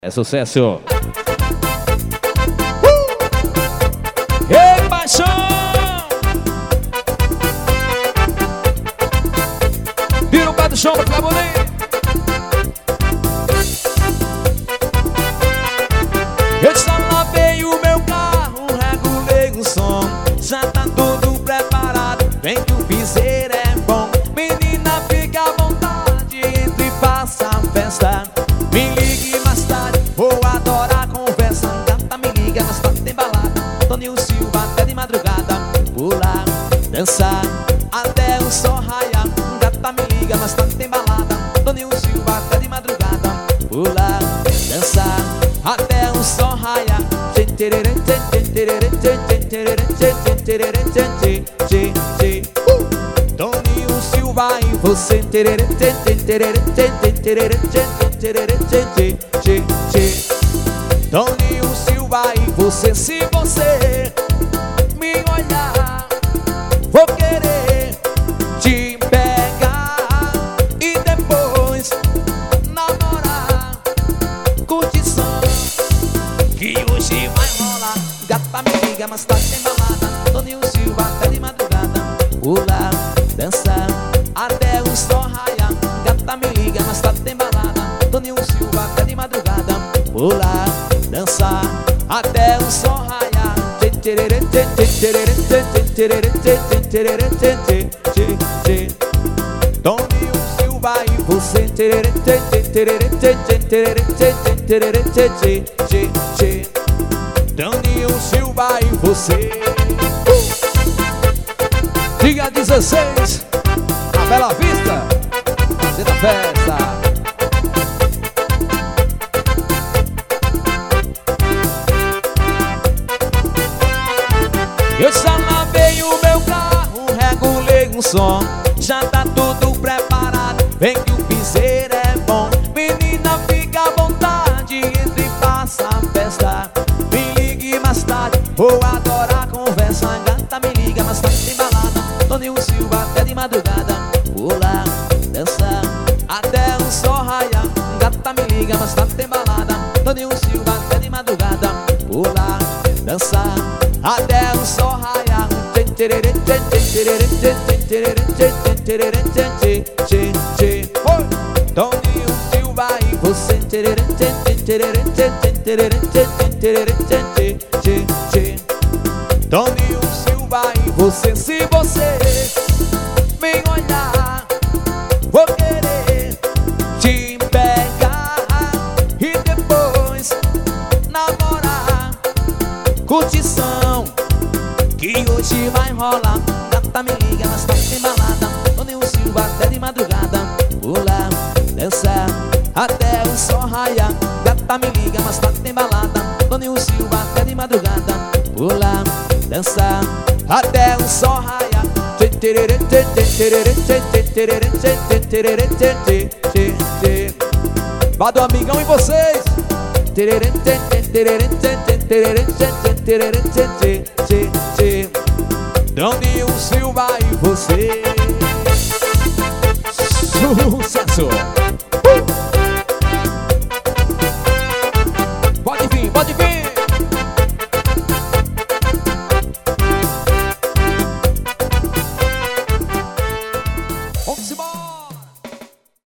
É sucesso! Ei, paixão! Vira o pé do chão pra ficar bonito. Eu só lavei o meu carro, regulei o som. Já tá tudo preparado, vem que o piseiro é bom. Menina, fica à vontade, entre e faça a festa. Me ligue mais tarde, vou adorar a conversa. Gata, me liga, mas tarde tem balada. Toninho Silva até de madrugada. Pular, dançar, até o sol raiar. Gata, me liga, mas tarde tem balada. Toninho Silva até de madrugada. Pular, dançar, até o sol raiar. Toninho Silva e você. Toninho Silva e você. Se você me olhar, vou querer te pegar e depois namorar. Curtição que hoje vai rolar. Gata, me liga, mas tarde tem balada. Toninho Silva até de madrugada. Pular, dançar, até o sol raiar. Gata, me liga, mas tarde tem balada. Toninho Silva até de madrugada. Pular, dançar, até o sol raiar. Toninho Silva e você. Toninho Silva e você. Dia 16, a Bela Vista, fazendo a festa. Eu só lavei o meu carro, regulei o som. Já tá tudo preparado, vem que o piseiro é bom. Menina, fica à vontade, entre e faça a festa. Me ligue mais tarde, vou adorar a conversa. Gata, me liga, mas tarde tem balada. Toninho Silva até de madrugada. Pular, dançar, até o sol raiar. Gata, me liga, mas tarde tem balada. Toninho Silva até de madrugada. Pular, dançar, até o sol raiar. Toninho Silva e você. Toninho Silva e você. Se você me olhar, vou querer te pegar e depois namorar. Curtição que hoje vai rolar. Gata, me liga, mas tarde tem balada. Toninho Silva até de madrugada. Pular, dançar, até o sol raiar. Gata, me liga, mas tarde tem balada. Toninho Silva até de madrugada. Pular, dançar, até o sol raiar. Vá do amigão e vocês. Toninho Silva e você. Sucesso!